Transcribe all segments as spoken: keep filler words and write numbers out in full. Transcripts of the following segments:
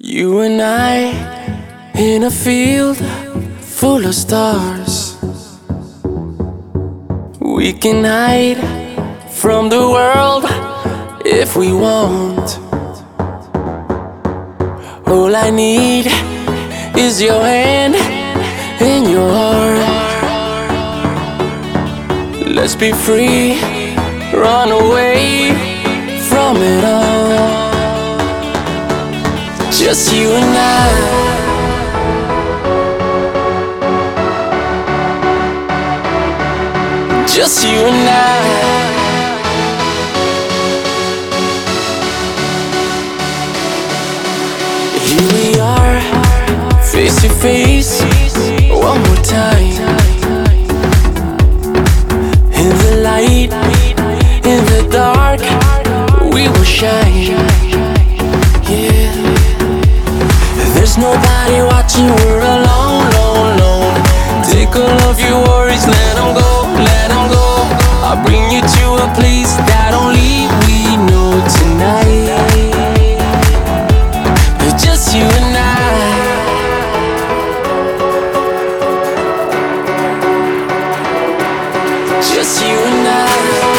You and I in a field full of stars. We can hide from the world if we want. All I need is your hand and your heart. Let's be free, run away from it all. Just you and I. Just you and I. Here we are, face to face, one more time. In the light, in the dark, we will shine. Yeah. There's nobody watching, we're alone, alone, alone. Take all of your worries, let them go, let them go. I'll bring you to a place that only we know tonight. Just you and I. Just you and I.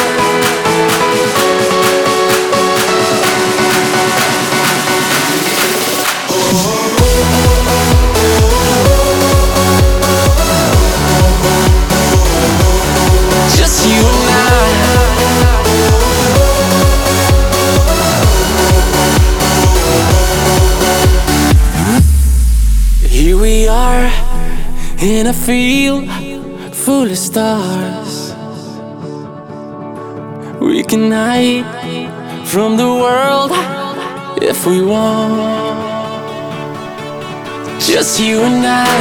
Just you and I. Here we are in a field full of stars. We can hide from the world if we want. Just you and I.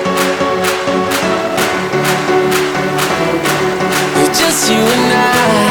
Just you and I.